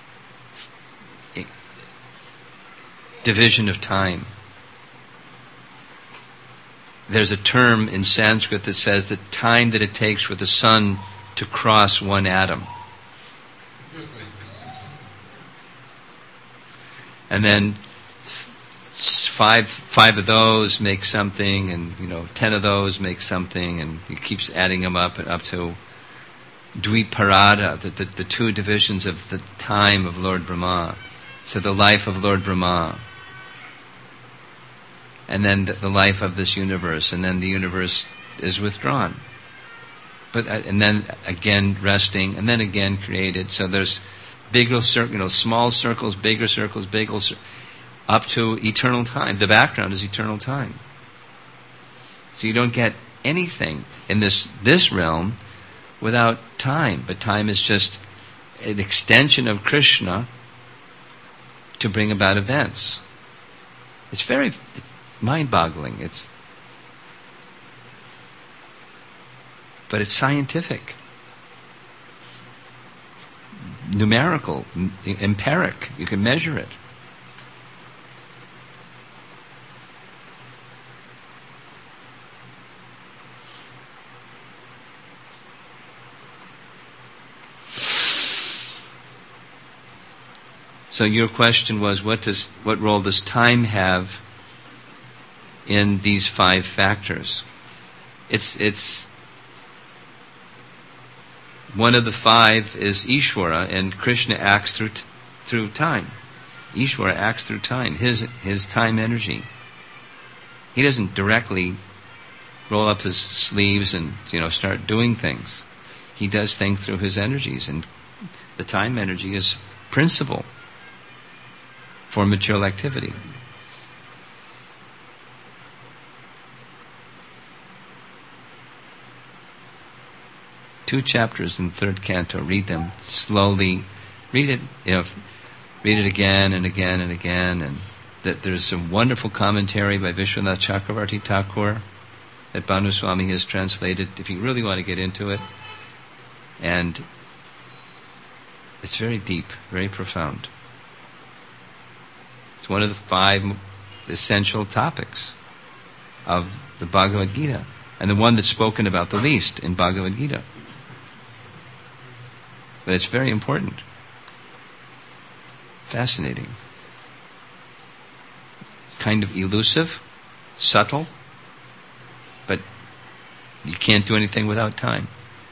division of time. There's a term in Sanskrit that says the time that it takes for the sun to cross one atom. And then five of those make something, and 10 of those make something, and he keeps adding them up and up to Dviparada, the two divisions of the time of Lord Brahma. So the life of Lord Brahma, and then the life of this universe, and then the universe is withdrawn. And then again resting, and then again created. So there's bigger circles, small circles, bigger circles, up to eternal time. The background is eternal time. So you don't get anything in this realm without time. But time is just an extension of Krishna to bring about events. It's mind-boggling. But it's scientific. It's numerical, empiric. You can measure it. So your question was, what role does time have in these 5 factors? It's one of the 5 is Ishvara, and Krishna acts through time. Ishvara acts through time, his time energy. He doesn't directly roll up his sleeves and start doing things. He does things through his energies, and the time energy is principle for material activity. Two chapters in the 3rd canto. Read them slowly. Read it, read it again and again and again. And that there's a wonderful commentary by Vishwanath Chakravarti Thakur that Bhanu Swami has translated, if you really want to get into it. And it's very deep, very profound. It's one of the 5 essential topics of the Bhagavad Gita, and the one that's spoken about the least in Bhagavad Gita. But it's very important. Fascinating. Kind of elusive, subtle, but you can't do anything without time.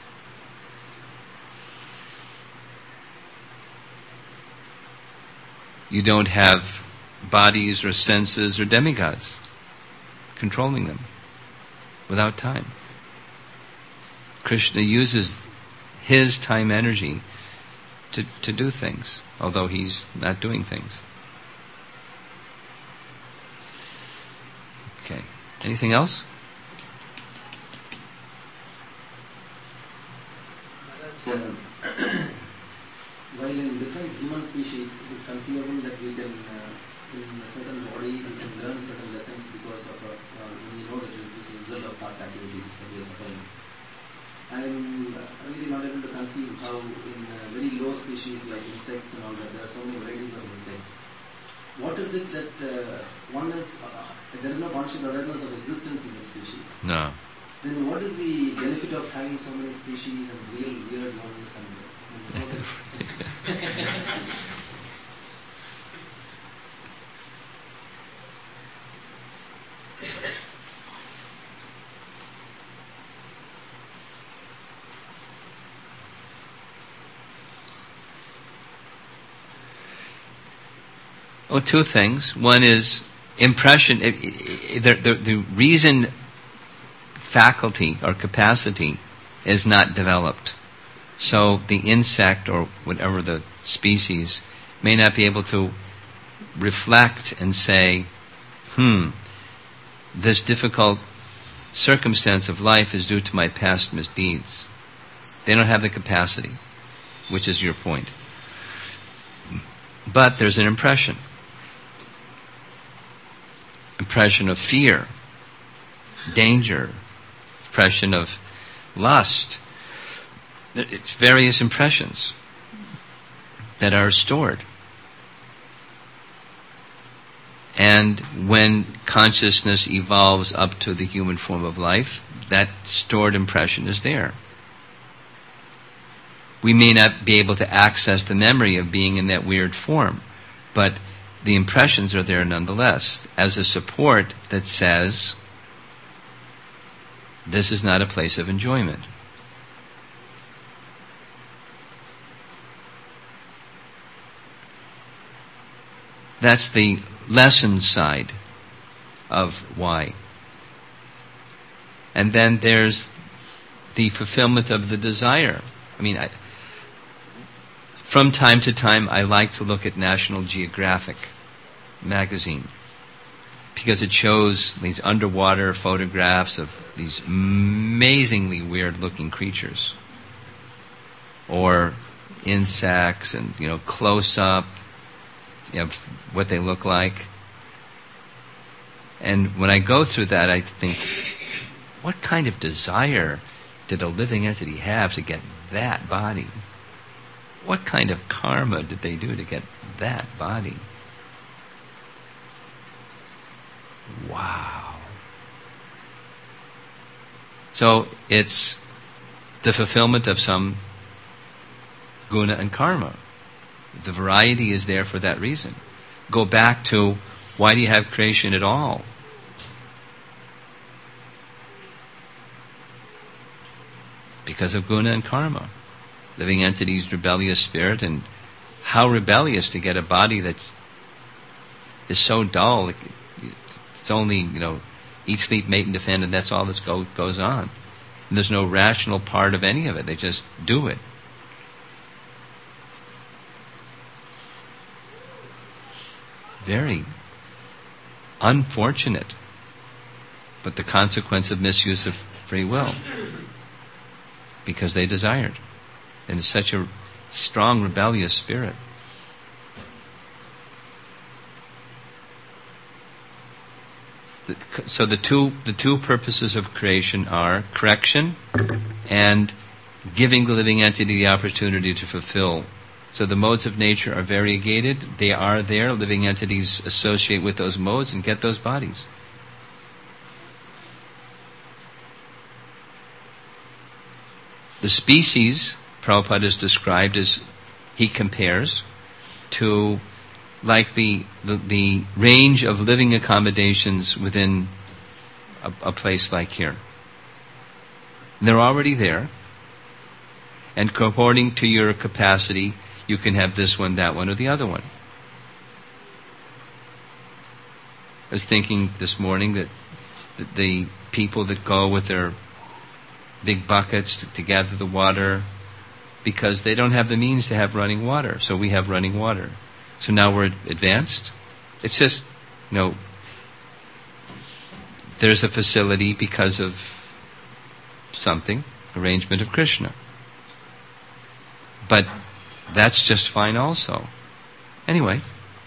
You don't have bodies or senses or demigods controlling them without time. Krishna uses his time energy to do things, although he's not doing things. Okay. Anything else? While in different human species, it is conceivable that we can, in a certain body, we can learn certain lessons because of when we know that it is a result of past activities that we are suffering. I am really not able to conceive how in very low species like insects and all that, there are so many varieties of insects. What is it that one is, there is no conscious awareness of existence in the species? No. Then what is the benefit of having so many species and real weird ones and what is Well, 2 things. One is impression. The reason faculty or capacity is not developed. So the insect or whatever the species may not be able to reflect and say, this difficult circumstance of life is due to my past misdeeds. They don't have the capacity, which is your point. But there's an impression of fear, danger, impression of lust. It's various impressions. that are stored. And when consciousness evolves up to the human form of life, that stored impression is there. We may not be able to access the memory of being in that weird form, but the impressions are there nonetheless, as a support that says, this is not a place of enjoyment. That's the lesson side of why. And then there's the fulfillment of the desire. From time to time, I like to look at National Geographic magazine because it shows these underwater photographs of these amazingly weird-looking creatures, or insects, and close-up, what they look like. And when I go through that, I think, what kind of desire did a living entity have to get that body? What kind of karma did they do to get that body? Wow. So it's the fulfillment of some guna and karma. The variety is there for that reason. Go back to, why do you have creation at all? Because of guna and karma. Living entities, rebellious spirit, and how rebellious to get a body that is so dull. It's only, eat, sleep, mate, and defend, and that's all that goes on. And there's no rational part of any of it. They just do it. Very unfortunate, but the consequence of misuse of free will, because they desired. And it's such a strong rebellious spirit. So the two purposes of creation are correction and giving the living entity the opportunity to fulfill. So the modes of nature are variegated. They are there. Living entities associate with those modes and get those bodies. The species Prabhupada is described as, he compares to like the range of living accommodations within a place like here. They're already there, and according to your capacity, you can have this one, that one, or the other one. I was thinking this morning that the people that go with their big buckets to gather the water, because they don't have the means to have running water. So we have running water. So now we're advanced. It's just, there's a facility because of something, arrangement of Krishna. But that's just fine also. Anyway,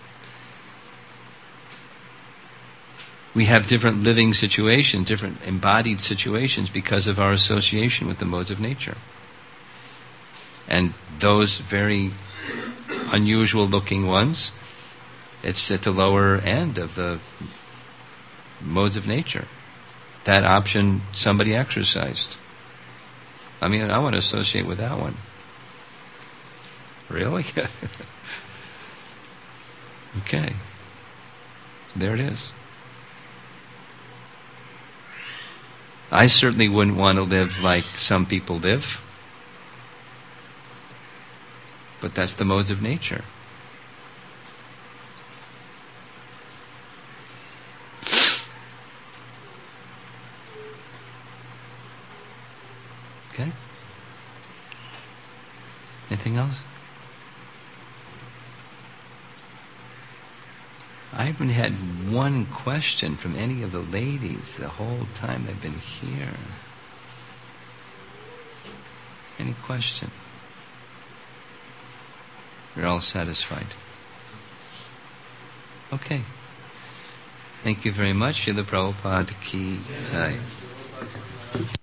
we have different living situations, different embodied situations because of our association with the modes of nature. And those very unusual looking ones, it's at the lower end of the modes of nature. That option somebody exercised. I want to associate with that one. Really? Okay. There it is. I certainly wouldn't want to live like some people live. But that's the modes of nature. Okay? Anything else? I haven't had one question from any of the ladies the whole time I've been here. Any question? You're all satisfied. Okay. Thank you very much. Srila Prabhupada ki jai.